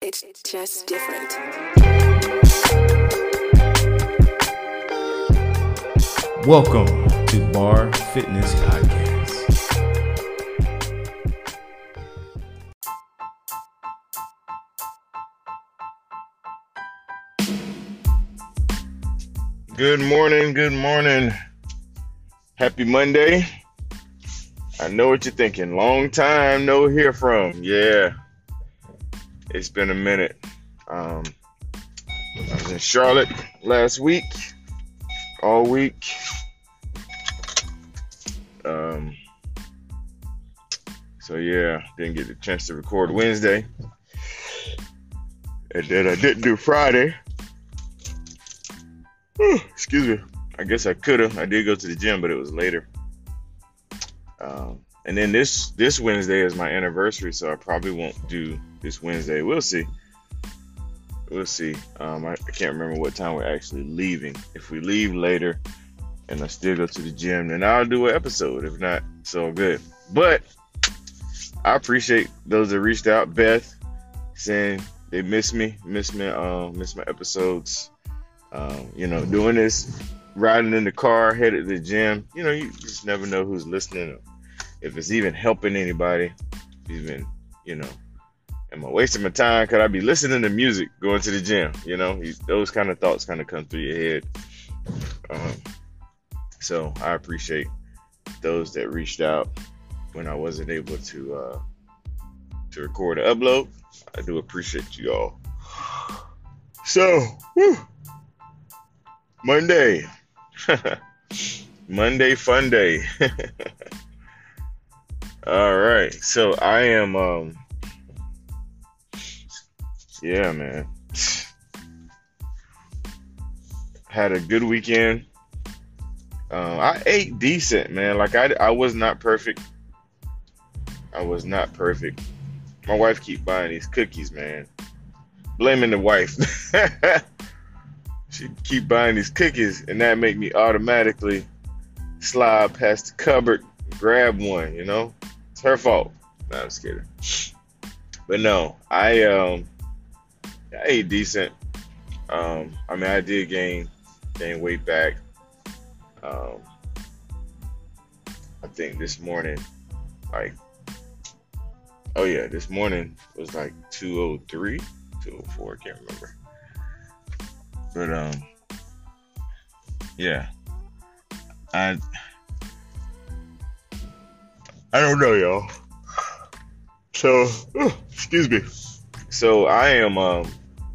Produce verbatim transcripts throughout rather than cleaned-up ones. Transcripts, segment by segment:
It's just different. Welcome to Bar Fitness Podcast. Good morning, good morning. Happy Monday. I know what you're thinking. Long time no hear from. Yeah, it's been a minute. Um, I was in Charlotte last week, all week. Um, so yeah, didn't get the chance to record Wednesday. And then I didn't do Friday. Whew, excuse me. I guess I could have. I did go to the gym, but it was later. Um, and then this this Wednesday is my anniversary, so I probably won't do this Wednesday. We'll see. We'll see. Um, I, I can't remember what time we're actually leaving. If we leave later and I still go to the gym, then I'll do an episode. If not, it's all good. But I appreciate those that reached out. Beth saying they miss me, miss me, um, miss my episodes. Um, you know, doing this, riding in the car, headed to the gym. You know, you just never know who's listening, or if it's even helping anybody. Even, you know, am I wasting my time? Could I be listening to music going to the gym? You know, you, those kind of thoughts kind of come through your head. Um, so I appreciate those that reached out when I wasn't able to uh, to record and upload. I do appreciate you all. So, whew, Monday. Monday fun day. All right. So I am um yeah, man. Had a good weekend. Uh, I ate decent, man. Like I I was not perfect. I was not perfect. My wife keep buying these cookies, man. Blaming the wife. She keep buying these cookies, and that make me automatically slide past the cupboard, grab one, you know? It's her fault. No, I'm just kidding. But no, I um I ate decent. Um, I mean I did gain gain weight back. Um I think this morning, like oh yeah, this morning was like two oh three, two oh four, I can't remember. But um, yeah, I I don't know, y'all. So, oh, excuse me. So I am um,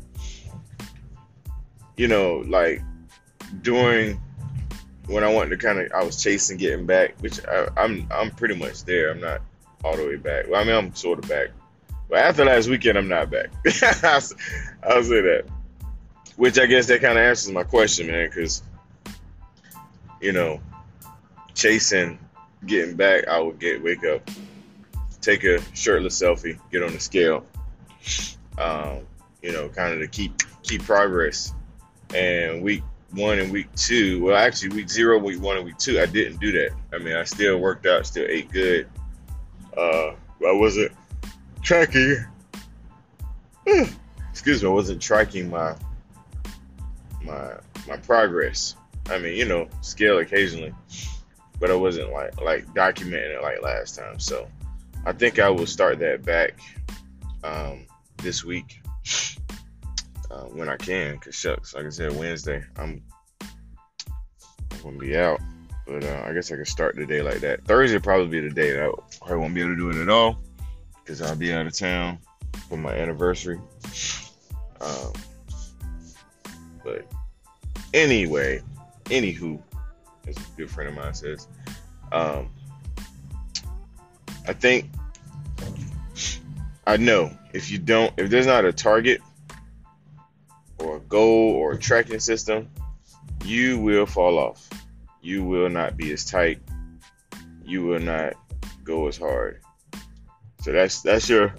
you know, like during when I wanted to kind of, I was chasing getting back, which I, I'm I'm pretty much there. I'm not all the way back. Well, I mean, I'm sort of back, but after last weekend, I'm not back. I'll, I'll say that. Which I guess that kind of answers my question, man, because, you know, chasing, getting back, I would get, wake up, take a shirtless selfie, get on the scale, um, you know, kind of to keep keep progress. And week one and week two, well, actually week zero, week one and week two, I didn't do that. I mean, I still worked out, still ate good. Uh, I wasn't tracking, excuse me, I wasn't tracking my my my progress. I mean, you know, scale occasionally, but I wasn't like like documenting it like last time. So I think I will start that back um, this week uh, when I can. Cause shucks, like I said, Wednesday I'm, I'm gonna be out, but uh, I guess I can start the day like that. Thursday will probably be the day that I probably won't be able to do it at all, cause I'll be out of town for my anniversary. Um, But anyway, anywho, as a good friend of mine says, um, I think I know if you don't, if there's not a target or a goal or a tracking system, you will fall off. You will not be as tight. You will not go as hard. So that's that's your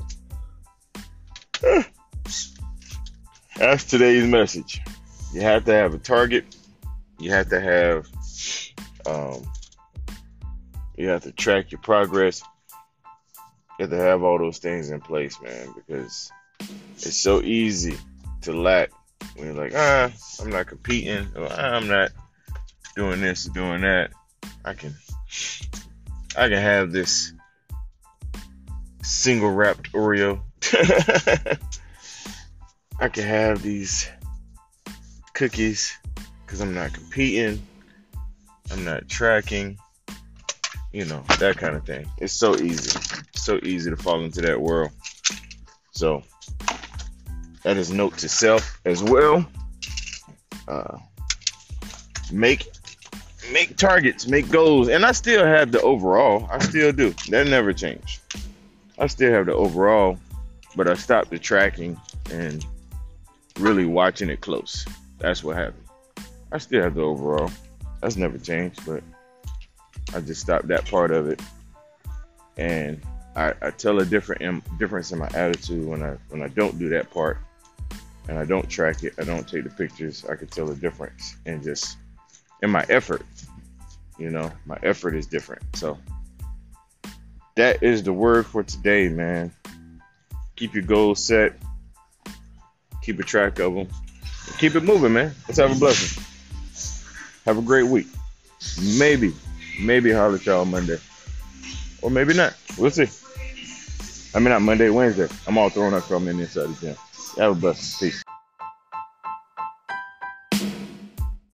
that's today's message. You have to have a target. You have to have, um, you have to track your progress. You have to have all those things in place, man, because It's so easy to lack when you're like, ah, I'm not competing, or ah, I'm not doing this or doing that. I can, I can have this single wrapped Oreo. I can have these cookies because I'm not competing. I'm not tracking. You know, that kind of thing. It's so easy. So easy to fall into that world. So that is note to self as well. Uh, make make targets, make goals. And I still have the overall. I still do. That never changed. I still have the overall, but I stopped the tracking and really watching it close. That's what happened. I still have the overall. That's never changed, but I just stopped that part of it. And I, I tell a different difference in my attitude when I when I don't do that part and I don't track it. I don't take the pictures. I can tell a difference and just in my effort. You know, my effort is different. So that is the word for today, man. Keep your goals set. Keep a track of them. Keep it moving, man. Let's have a blessing. Have a great week. Maybe, maybe holler at y'all Monday. Or maybe not. We'll see. I mean, not Monday, Wednesday. I'm all thrown up from in inside the gym. Have a blessing. Peace.